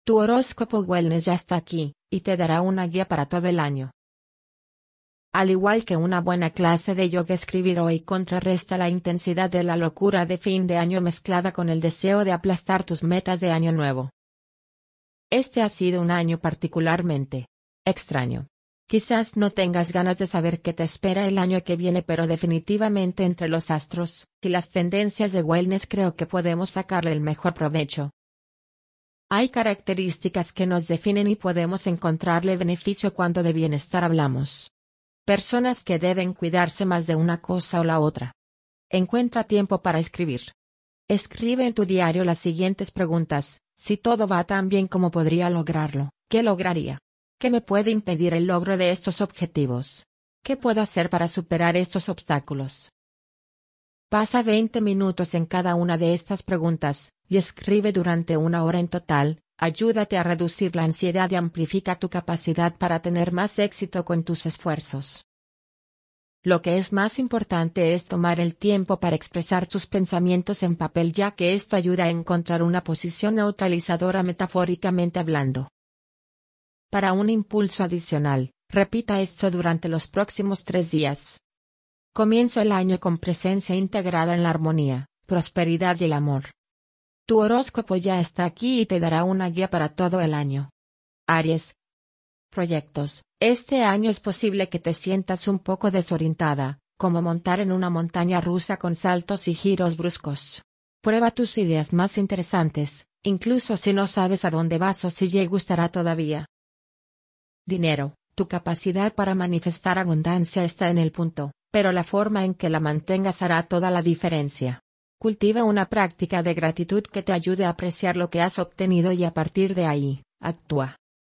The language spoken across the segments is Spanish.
Tu horóscopo Wellness ya está aquí, y te dará una guía para todo el año. Al igual que una buena clase de yoga, escribir hoy contrarresta la intensidad de la locura de fin de año mezclada con el deseo de aplastar tus metas de año nuevo. Este ha sido un año particularmente extraño. Quizás no tengas ganas de saber qué te espera el año que viene, pero definitivamente entre los astros y las tendencias de wellness creo que podemos sacarle el mejor provecho. Hay características que nos definen y podemos encontrarle beneficio cuando de bienestar hablamos. Personas que deben cuidarse más de una cosa o la otra. Encuentra tiempo para escribir. Escribe en tu diario las siguientes preguntas: si todo va tan bien como podría lograrlo, ¿qué lograría? ¿Qué me puede impedir el logro de estos objetivos? ¿Qué puedo hacer para superar estos obstáculos? Pasa 20 minutos en cada una de estas preguntas, y escribe durante 1 hora en total. Ayúdate a reducir la ansiedad y amplifica tu capacidad para tener más éxito con tus esfuerzos. Lo que es más importante es tomar el tiempo para expresar tus pensamientos en papel, ya que esto ayuda a encontrar una posición neutralizadora metafóricamente hablando. Para un impulso adicional, repita esto durante los próximos 3 días. Comienzo el año con presencia integrada en la armonía, prosperidad y el amor. Tu horóscopo ya está aquí y te dará una guía para todo el año. Aries. Proyectos. Este año es posible que te sientas un poco desorientada, como montar en una montaña rusa con saltos y giros bruscos. Prueba tus ideas más interesantes, incluso si no sabes a dónde vas o si te gustará todavía. Dinero. Tu capacidad para manifestar abundancia está en el punto, pero la forma en que la mantengas hará toda la diferencia. Cultiva una práctica de gratitud que te ayude a apreciar lo que has obtenido y a partir de ahí, actúa.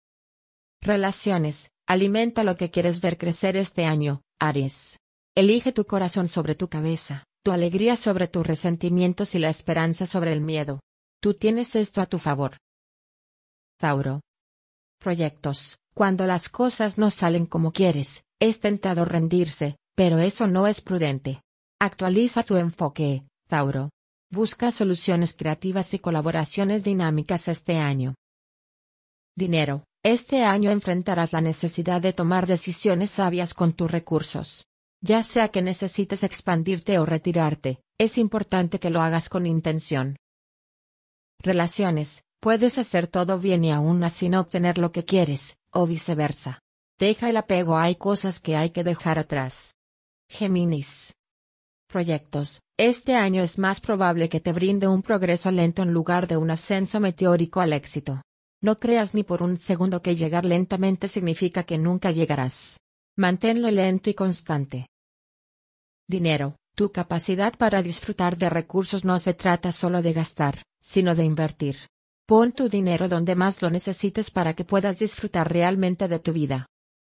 Relaciones. Alimenta lo que quieres ver crecer este año, Aries. Elige tu corazón sobre tu cabeza, tu alegría sobre tus resentimientos y la esperanza sobre el miedo. Tú tienes esto a tu favor. Tauro. Proyectos. Cuando las cosas no salen como quieres, es tentador rendirse, pero eso no es prudente. Actualiza tu enfoque, Tauro. Busca soluciones creativas y colaboraciones dinámicas este año. Dinero. Este año enfrentarás la necesidad de tomar decisiones sabias con tus recursos. Ya sea que necesites expandirte o retirarte, es importante que lo hagas con intención. Relaciones. Puedes hacer todo bien y aún así no obtener lo que quieres, o viceversa. Deja el apego, hay cosas que hay que dejar atrás. Géminis. Proyectos. Este año es más probable que te brinde un progreso lento en lugar de un ascenso meteórico al éxito. No creas ni por un segundo que llegar lentamente significa que nunca llegarás. Manténlo lento y constante. Dinero. Tu capacidad para disfrutar de recursos no se trata solo de gastar, sino de invertir. Pon tu dinero donde más lo necesites para que puedas disfrutar realmente de tu vida.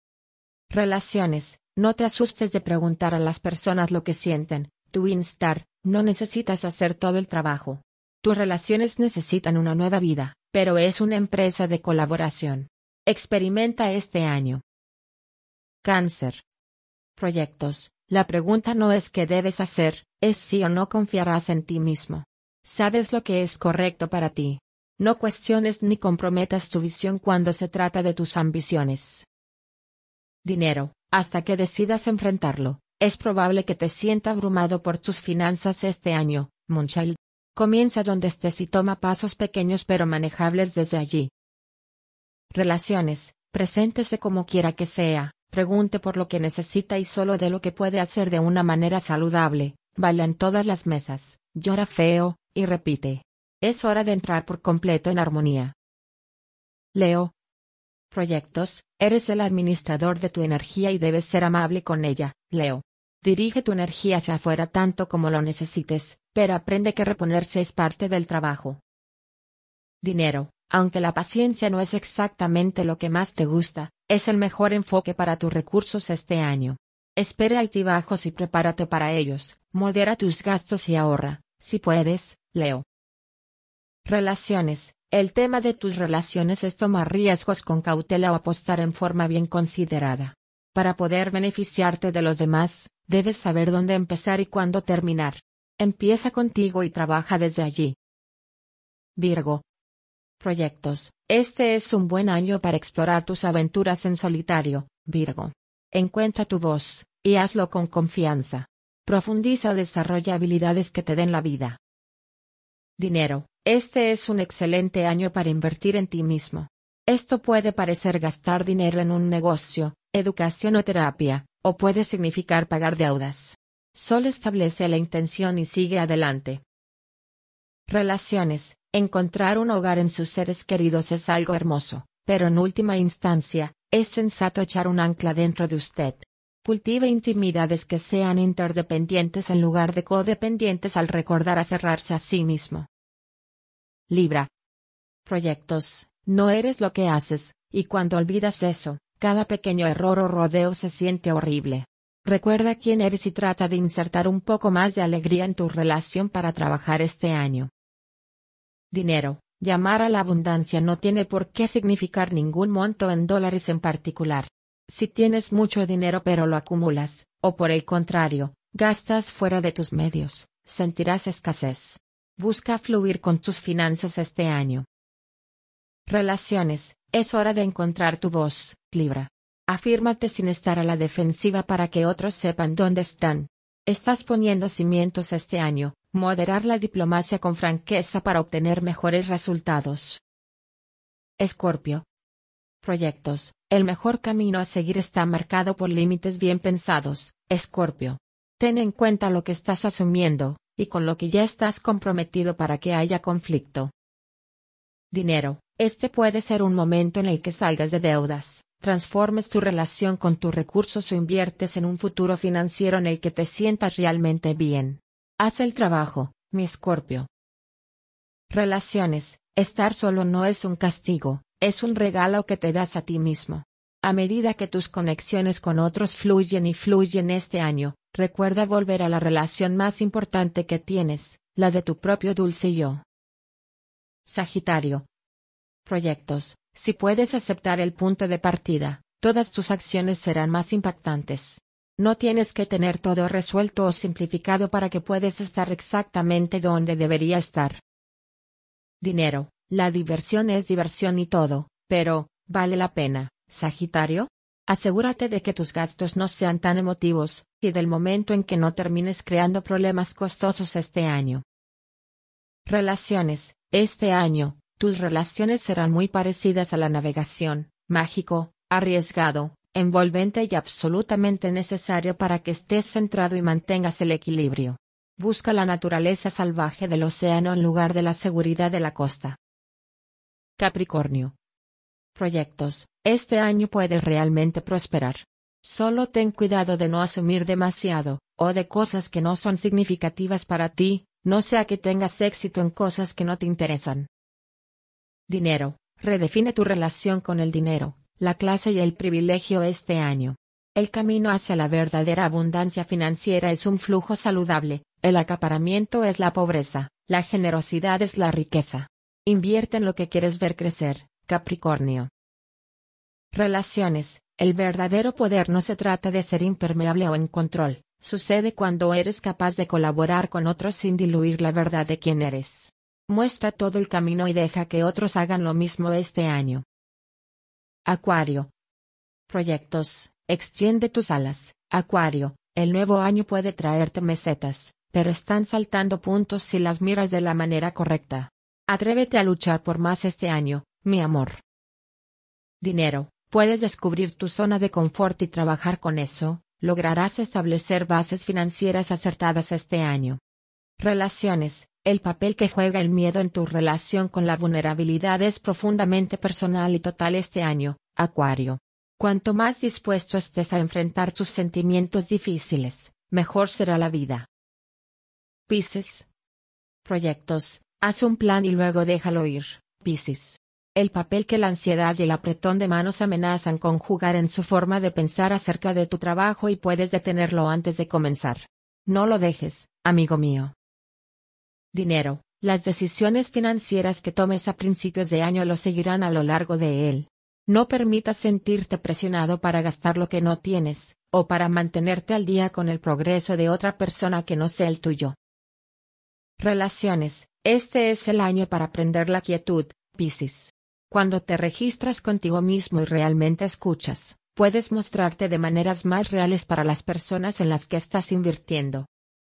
Relaciones. No te asustes de preguntar a las personas lo que sienten. Tu Instar, no necesitas hacer todo el trabajo. Tus relaciones necesitan una nueva vida, pero es una empresa de colaboración. Experimenta este año. Cáncer. Proyectos. La pregunta no es qué debes hacer, es si o no confiarás en ti mismo. Sabes lo que es correcto para ti. No cuestiones ni comprometas tu visión cuando se trata de tus ambiciones. Dinero. Hasta que decidas enfrentarlo, es probable que te sienta abrumado por tus finanzas este año, Moonchild. Comienza donde estés y toma pasos pequeños pero manejables desde allí. Relaciones. Preséntese como quiera que sea, pregunte por lo que necesita y solo de lo que puede hacer de una manera saludable. Baila en todas las mesas, llora feo, y repite. Es hora de entrar por completo en armonía. Leo. Proyectos. Eres el administrador de tu energía y debes ser amable con ella, Leo. Dirige tu energía hacia afuera tanto como lo necesites, pero aprende que reponerse es parte del trabajo. Dinero. Aunque la paciencia no es exactamente lo que más te gusta, es el mejor enfoque para tus recursos este año. Espera altibajos y prepárate para ellos. Modera tus gastos y ahorra, si puedes, Leo. Relaciones. El tema de tus relaciones es tomar riesgos con cautela o apostar en forma bien considerada. Para poder beneficiarte de los demás, debes saber dónde empezar y cuándo terminar. Empieza contigo y trabaja desde allí. Virgo. Proyectos. Este es un buen año para explorar tus aventuras en solitario, Virgo. Encuentra tu voz, y hazlo con confianza. Profundiza o desarrolla habilidades que te den la vida. Dinero. Este es un excelente año para invertir en ti mismo. Esto puede parecer gastar dinero en un negocio, educación o terapia, o puede significar pagar deudas. Solo establece la intención y sigue adelante. Relaciones. Encontrar un hogar en sus seres queridos es algo hermoso, pero en última instancia, es sensato echar un ancla dentro de usted. Cultive intimidades que sean interdependientes en lugar de codependientes al recordar aferrarse a sí mismo. Libra. Proyectos. No eres lo que haces, y cuando olvidas eso, cada pequeño error o rodeo se siente horrible. Recuerda quién eres y trata de insertar un poco más de alegría en tu relación para trabajar este año. Dinero. Llamar a la abundancia no tiene por qué significar ningún monto en dólares en particular. Si tienes mucho dinero pero lo acumulas, o por el contrario, gastas fuera de tus medios, sentirás escasez. Busca fluir con tus finanzas este año. Relaciones. Es hora de encontrar tu voz, Libra. Afírmate sin estar a la defensiva para que otros sepan dónde están. Estás poniendo cimientos este año. Moderar la diplomacia con franqueza para obtener mejores resultados. Escorpio. Proyectos. El mejor camino a seguir está marcado por límites bien pensados, Escorpio. Ten en cuenta lo que estás asumiendo, y con lo que ya estás comprometido para que haya conflicto. Dinero. Este puede ser un momento en el que salgas de deudas, transformes tu relación con tus recursos o inviertes en un futuro financiero en el que te sientas realmente bien. Haz el trabajo, mi Escorpio. Relaciones. Estar solo no es un castigo, es un regalo que te das a ti mismo. A medida que tus conexiones con otros fluyen este año, recuerda volver a la relación más importante que tienes, la de tu propio dulce yo. Sagitario. Proyectos. Si puedes aceptar el punto de partida, todas tus acciones serán más impactantes. No tienes que tener todo resuelto o simplificado para que puedas estar exactamente donde debería estar. Dinero. La diversión es diversión y todo, pero, ¿vale la pena, Sagitario? Asegúrate de que tus gastos no sean tan emotivos, y del momento en que no termines creando problemas costosos este año. Relaciones. Este año, tus relaciones serán muy parecidas a la navegación, mágico, arriesgado, envolvente y absolutamente necesario para que estés centrado y mantengas el equilibrio. Busca la naturaleza salvaje del océano en lugar de la seguridad de la costa. Capricornio. Proyectos. Este año puedes realmente prosperar. Solo ten cuidado de no asumir demasiado, o de cosas que no son significativas para ti, no sea que tengas éxito en cosas que no te interesan. Dinero. Redefine tu relación con el dinero, la clase y el privilegio este año. El camino hacia la verdadera abundancia financiera es un flujo saludable, el acaparamiento es la pobreza, la generosidad es la riqueza. Invierte en lo que quieres ver crecer, Capricornio. Relaciones. El verdadero poder no se trata de ser impermeable o en control, sucede cuando eres capaz de colaborar con otros sin diluir la verdad de quién eres. Muestra todo el camino y deja que otros hagan lo mismo este año. Acuario. Proyectos. Extiende tus alas, Acuario. El nuevo año puede traerte mesetas, pero están saltando puntos si las miras de la manera correcta. Atrévete a luchar por más este año, mi amor. Dinero. Puedes descubrir tu zona de confort y trabajar con eso, lograrás establecer bases financieras acertadas este año. Relaciones. El papel que juega el miedo en tu relación con la vulnerabilidad es profundamente personal y total este año, Acuario. Cuanto más dispuesto estés a enfrentar tus sentimientos difíciles, mejor será la vida. Piscis. Proyectos. Haz un plan y luego déjalo ir, Piscis. El papel que la ansiedad y el apretón de manos amenazan con jugar en su forma de pensar acerca de tu trabajo y puedes detenerlo antes de comenzar. No lo dejes, amigo mío. Dinero. Las decisiones financieras que tomes a principios de año lo seguirán a lo largo de él. No permitas sentirte presionado para gastar lo que no tienes, o para mantenerte al día con el progreso de otra persona que no sea el tuyo. Relaciones. Este es el año para aprender la quietud, Piscis. Cuando te registras contigo mismo y realmente escuchas, puedes mostrarte de maneras más reales para las personas en las que estás invirtiendo.